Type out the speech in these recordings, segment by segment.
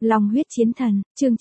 Long huyết chiến thần, chương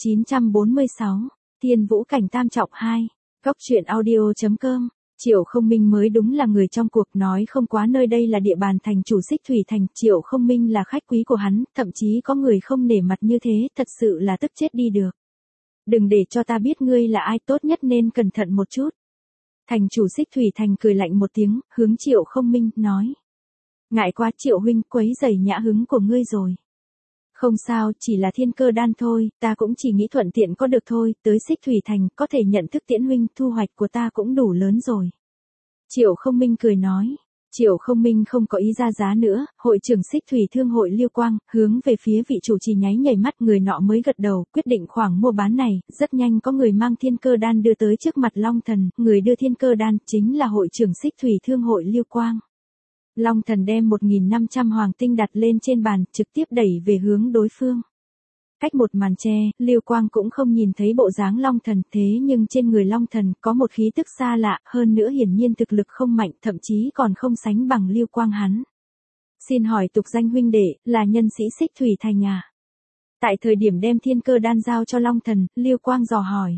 946, Thiên Vũ Cảnh Tam Trọng 2, Góc truyện audio.com. Triệu Không Minh mới đúng là người trong cuộc, nói không quá nơi đây là địa bàn thành chủ Xích Thủy Thành, Triệu Không Minh là khách quý của hắn, thậm chí có người không nể mặt như thế, thật sự là tức chết đi được. Đừng để cho ta biết ngươi là ai, tốt nhất nên cẩn thận một chút. Thành chủ Xích Thủy Thành cười lạnh một tiếng, hướng Triệu Không Minh, nói. Ngại quá Triệu huynh, quấy rầy nhã hứng của ngươi rồi. Không sao, chỉ là thiên cơ đan thôi, ta cũng chỉ nghĩ thuận tiện có được thôi, tới Xích Thủy Thành, có thể nhận thức tiễn huynh, thu hoạch của ta cũng đủ lớn rồi. Triệu Không Minh cười nói. Triệu Không Minh không có ý ra giá nữa, hội trưởng Xích Thủy Thương hội Liêu Quang, hướng về phía vị chủ trì nháy nhảy mắt, người nọ mới gật đầu, quyết định khoản mua bán này, rất nhanh có người mang thiên cơ đan đưa tới trước mặt Long Thần, người đưa thiên cơ đan, chính là hội trưởng Xích Thủy Thương hội Liêu Quang. Long Thần đem 1.500 hoàng tinh đặt lên trên bàn, trực tiếp đẩy về hướng đối phương. Cách một màn che, Liêu Quang cũng không nhìn thấy bộ dáng Long Thần, thế nhưng trên người Long Thần có một khí tức xa lạ, hơn nữa hiển nhiên thực lực không mạnh, thậm chí còn không sánh bằng Liêu Quang hắn. Xin hỏi tục danh huynh đệ, là nhân sĩ Xích Thủy Thành à? Tại thời điểm đem thiên cơ đan giao cho Long Thần, Liêu Quang dò hỏi.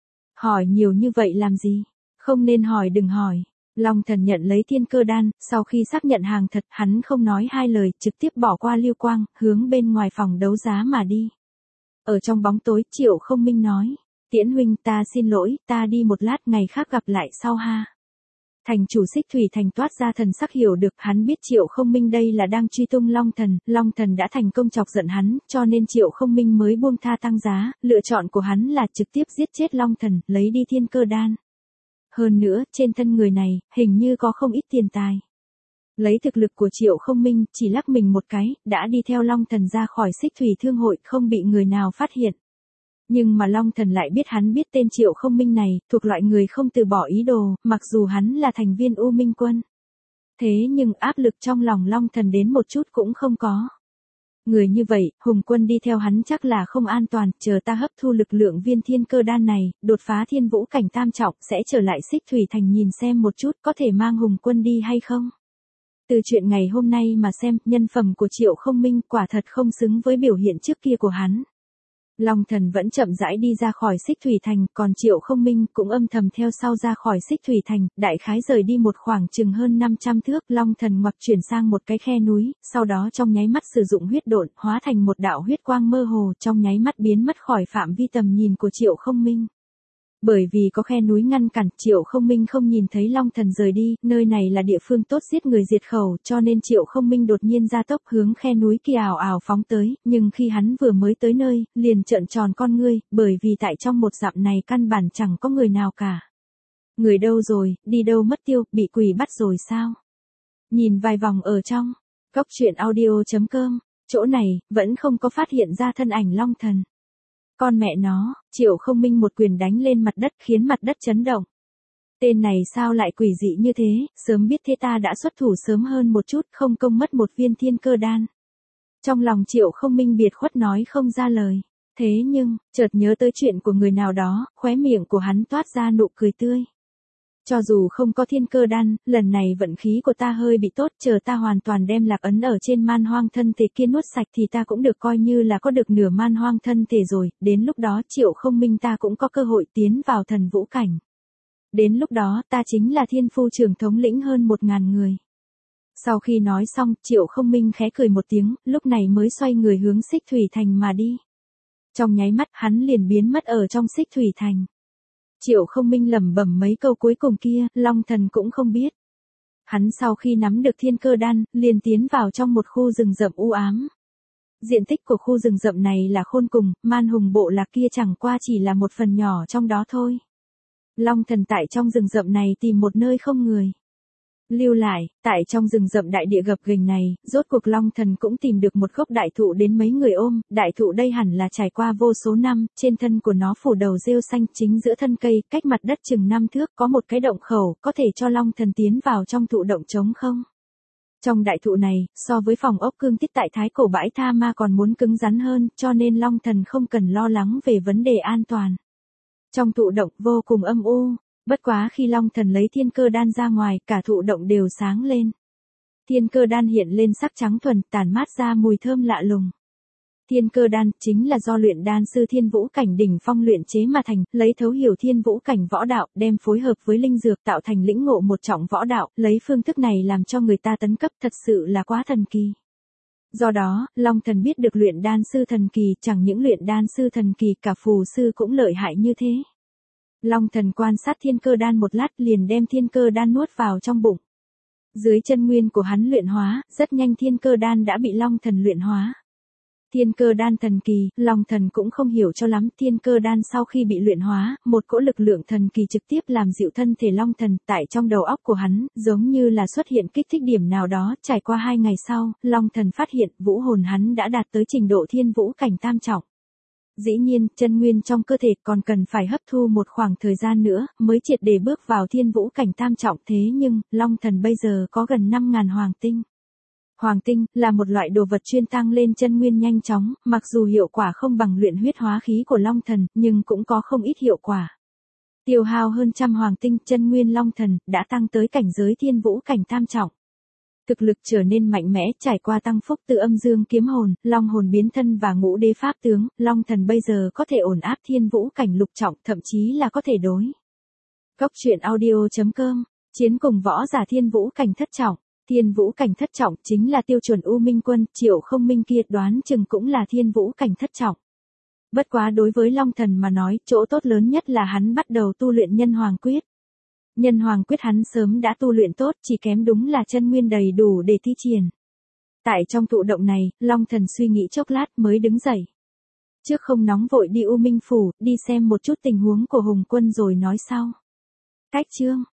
Hỏi nhiều như vậy làm gì? Không nên hỏi, đừng hỏi. Long Thần nhận lấy thiên cơ đan, sau khi xác nhận hàng thật, hắn không nói hai lời, trực tiếp bỏ qua Liêu Quang, hướng bên ngoài phòng đấu giá mà đi. Ở trong bóng tối, Triệu Không Minh nói, Tiễn huynh, ta xin lỗi, ta đi một lát, ngày khác gặp lại sau ha. Thành chủ Xích Thủy Thành toát ra thần sắc hiểu được, hắn biết Triệu Không Minh đây là đang truy tung Long Thần đã thành công chọc giận hắn, cho nên Triệu Không Minh mới buông tha tăng giá, lựa chọn của hắn là trực tiếp giết chết Long Thần, lấy đi thiên cơ đan. Hơn nữa, trên thân người này, hình như có không ít tiền tài. Lấy thực lực của Triệu Không Minh, chỉ lắc mình một cái, đã đi theo Long Thần ra khỏi Xích Thủy Thương hội, không bị người nào phát hiện. Nhưng mà Long Thần lại biết hắn biết tên Triệu Không Minh này, thuộc loại người không từ bỏ ý đồ, mặc dù hắn là thành viên U Minh Quân. Thế nhưng áp lực trong lòng Long Thần đến một chút cũng không có. Người như vậy, Hùng Quân đi theo hắn chắc là không an toàn, chờ ta hấp thu lực lượng viên thiên cơ đan này, đột phá Thiên Vũ Cảnh Tam Trọng, sẽ trở lại Xích Thủy Thành nhìn xem một chút có thể mang Hùng Quân đi hay không. Từ chuyện ngày hôm nay mà xem, nhân phẩm của Triệu Không Minh quả thật không xứng với biểu hiện trước kia của hắn. Long Thần vẫn chậm rãi đi ra khỏi Xích Thủy Thành, còn Triệu Không Minh cũng âm thầm theo sau ra khỏi Xích Thủy Thành, đại khái rời đi một khoảng chừng hơn 500 thước, Long Thần ngoặt chuyển sang một cái khe núi, sau đó trong nháy mắt sử dụng huyết độn, hóa thành một đạo huyết quang mơ hồ, trong nháy mắt biến mất khỏi phạm vi tầm nhìn của Triệu Không Minh. Bởi vì có khe núi ngăn cản, Triệu Không Minh không nhìn thấy Long Thần rời đi, nơi này là địa phương tốt giết người diệt khẩu, cho nên Triệu Không Minh đột nhiên ra tốc hướng khe núi kia ào ào phóng tới, nhưng khi hắn vừa mới tới nơi, liền trợn tròn con ngươi, bởi vì tại trong một dặm này căn bản chẳng có người nào cả. Người đâu rồi, đi đâu mất tiêu, bị quỷ bắt rồi sao? Nhìn vài vòng ở trong, Góc truyện audio.com, chỗ này, vẫn không có phát hiện ra thân ảnh Long Thần. Con mẹ nó, Triệu Không Minh một quyền đánh lên mặt đất khiến mặt đất chấn động. Tên này sao lại quỷ dị như thế, sớm biết thế ta đã xuất thủ sớm hơn một chút, không công mất một viên thiên cơ đan. Trong lòng Triệu Không Minh biệt khuất nói không ra lời. Thế nhưng, chợt nhớ tới chuyện của người nào đó, khóe miệng của hắn toát ra nụ cười tươi. Cho dù không có thiên cơ đan, lần này vận khí của ta hơi bị tốt, chờ ta hoàn toàn đem lạc ấn ở trên man hoang thân thể kia nuốt sạch thì ta cũng được coi như là có được nửa man hoang thân thể rồi, đến lúc đó Triệu Không Minh ta cũng có cơ hội tiến vào thần vũ cảnh. Đến lúc đó ta chính là thiên phu trưởng thống lĩnh hơn 1.000 người. Sau khi nói xong, Triệu Không Minh khẽ cười một tiếng, lúc này mới xoay người hướng Xích Thủy Thành mà đi. Trong nháy mắt hắn liền biến mất ở trong Xích Thủy Thành. Triệu Không Minh lẩm bẩm mấy câu cuối cùng kia, Long Thần cũng không biết. Hắn sau khi nắm được thiên cơ đan, liền tiến vào trong một khu rừng rậm u ám. Diện tích của khu rừng rậm này là khôn cùng, man hùng bộ lạc kia chẳng qua chỉ là một phần nhỏ trong đó thôi. Long Thần tại trong rừng rậm này tìm một nơi không người. Lưu lại, tại trong rừng rậm đại địa gập ghềnh này, rốt cuộc Long Thần cũng tìm được một gốc đại thụ đến mấy người ôm, đại thụ đây hẳn là trải qua vô số năm, trên thân của nó phủ đầu rêu xanh, chính giữa thân cây, cách mặt đất chừng 5 thước, có một cái động khẩu, có thể cho Long Thần tiến vào trong thụ động trống không? Trong đại thụ này, so với phòng ốc cương thiết tại Thái Cổ Bãi Tha Ma còn muốn cứng rắn hơn, cho nên Long Thần không cần lo lắng về vấn đề an toàn. Trong thụ động vô cùng âm u. Bất quá khi Long Thần lấy thiên cơ đan ra ngoài, cả thụ động đều sáng lên. Thiên cơ đan hiện lên sắc trắng thuần, tản mát ra mùi thơm lạ lùng. Thiên cơ đan chính là do luyện đan sư Thiên Vũ Cảnh đỉnh phong luyện chế mà thành, lấy thấu hiểu Thiên Vũ Cảnh võ đạo, đem phối hợp với linh dược tạo thành lĩnh ngộ một trọng võ đạo, lấy phương thức này làm cho người ta tấn cấp thật sự là quá thần kỳ. Do đó, Long Thần biết được luyện đan sư thần kỳ, chẳng những luyện đan sư thần kỳ, cả phù sư cũng lợi hại như thế. Long Thần quan sát thiên cơ đan một lát liền đem thiên cơ đan nuốt vào trong bụng. Dưới chân nguyên của hắn luyện hóa, rất nhanh thiên cơ đan đã bị Long Thần luyện hóa. Thiên cơ đan thần kỳ, Long Thần cũng không hiểu cho lắm, thiên cơ đan sau khi bị luyện hóa, một cỗ lực lượng thần kỳ trực tiếp làm dịu thân thể Long Thần, tại trong đầu óc của hắn, giống như là xuất hiện kích thích điểm nào đó, trải qua 2 ngày sau, Long Thần phát hiện, vũ hồn hắn đã đạt tới trình độ Thiên Vũ Cảnh tam trọng. Dĩ nhiên, chân nguyên trong cơ thể còn cần phải hấp thu một khoảng thời gian nữa, mới triệt để bước vào Thiên Vũ Cảnh tam trọng, thế nhưng, Long Thần bây giờ có gần 5.000 hoàng tinh. Hoàng tinh là một loại đồ vật chuyên tăng lên chân nguyên nhanh chóng, mặc dù hiệu quả không bằng luyện huyết hóa khí của Long Thần, nhưng cũng có không ít hiệu quả. Tiêu hao hơn 100 hoàng tinh, chân nguyên Long Thần đã tăng tới cảnh giới Thiên Vũ Cảnh tam trọng. Thực lực trở nên mạnh mẽ, trải qua tăng phúc từ âm dương kiếm hồn, long hồn biến thân và ngũ đế pháp tướng, Long Thần bây giờ có thể ổn áp Thiên Vũ Cảnh lục trọng, thậm chí là có thể đối. Cốc truyện audio.com, chiến cùng võ giả Thiên Vũ Cảnh thất trọng. Thiên Vũ Cảnh thất trọng chính là tiêu chuẩn U Minh Quân, Triệu Không Minh kia đoán chừng cũng là Thiên Vũ Cảnh thất trọng. Bất quá đối với Long Thần mà nói, chỗ tốt lớn nhất là hắn bắt đầu tu luyện Nhân Hoàng Quyết. Nhân Hoàng Quyết hắn sớm đã tu luyện tốt, chỉ kém đúng là chân nguyên đầy đủ để thi triển. Tại trong thụ động này, Long Thần suy nghĩ chốc lát mới đứng dậy. Trước không nóng vội đi U Minh Phủ, đi xem một chút tình huống của Hùng Quân rồi nói sau. Cách chương